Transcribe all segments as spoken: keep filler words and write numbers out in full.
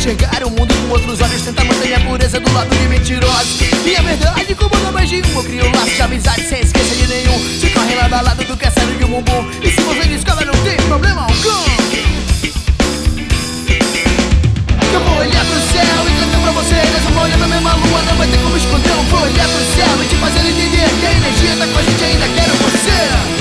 enxergar o mundo com outros olhos, tentar manter minha pureza do lado de mentirosos. Minha verdade comanda mais de um, eu crio laços de amizade sem esquecer de nenhum. Se corre lado a lado do que é sério de um bumbum, e se você discorda não tem problema algum. Eu vou olhar pro céu e cantar pra você, mas eu vou olhar pra mesma lua, não vai ter como esconder. Eu vou olhar pro céu e te fazer entender que a energia tá com a gente, ainda quero você.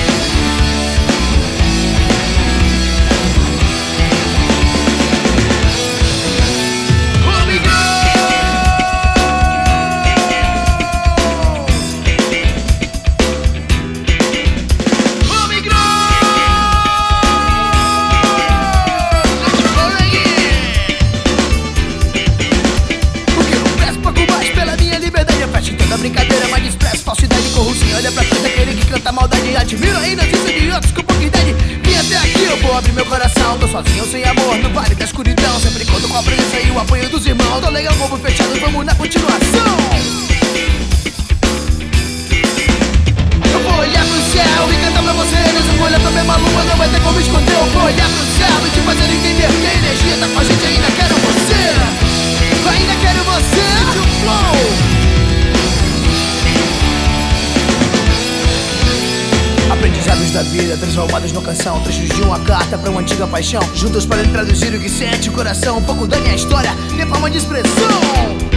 Brincadeira, mas expresso falsidade e corrupção. Olha pra trás daquele que canta maldade. Admiro ainda esses idiotas com pouca idade. Vim até aqui, eu vou abrir meu coração. Tô sozinho, sem amor, no vale da escuridão. Sempre conto com a presença e o apoio dos irmãos. Tô legal, como fechado, vamos na continuação. Eu vou olhar pro céu e cantar pra você, mas eu vou olhar pra mesma lua, não vai ter como esconder. Eu vou olhar pro céu e te fazer entender que a energia tá com a gente, ainda quero você. Ainda quero você. Flow. Aprendizados da vida, transformados numa canção. Trechos de uma carta pra uma antiga paixão. Juntos para traduzir o que sente o coração. Um pouco da minha história, minha forma de expressão.